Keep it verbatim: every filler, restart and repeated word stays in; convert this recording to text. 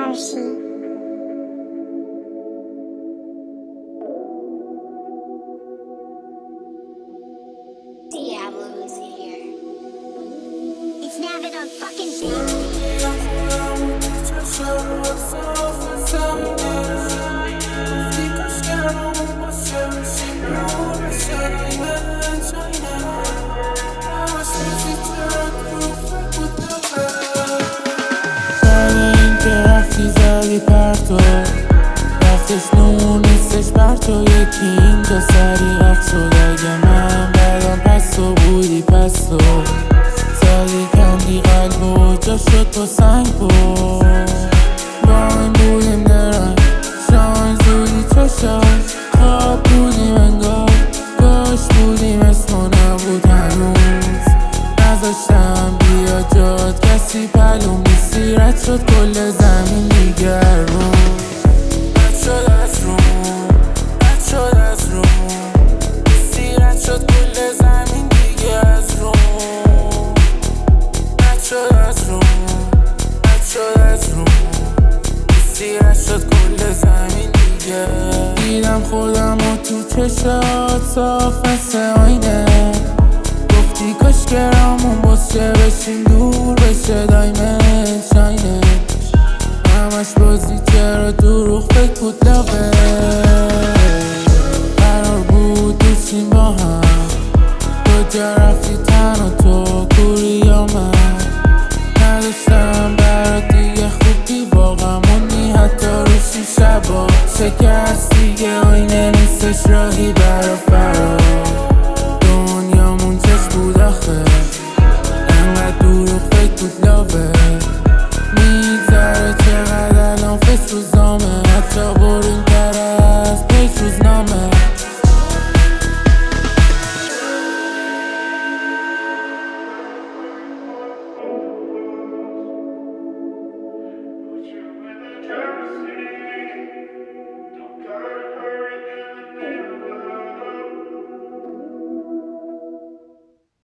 فرشی. Diablo's here. It's Navin on fucking زدی پرتو رفتش نمون نیستش پرتو یکی اینجا سری وقت شد اگه من برام پس تو بودی پس تو زدی کندی قلب و جا شد تو سنگ بود با این بودیم درنگ شاین زودی چشاش خواب بودیم انگار گاش بودیم اسمو نبود هنوز نذاشتم بیا جاد کسی پلوم نیستی رد شد کل زمین دیگر رو رد شد از رو رد شد از رو نیستی رد شد کل زمین دیگه از رو رد شد از رو رد شد از رو نیستی رد شد کل زمین دیگه دیدم خودم و تو چشات صاف مثل آینه گفتی کاش گرامون باز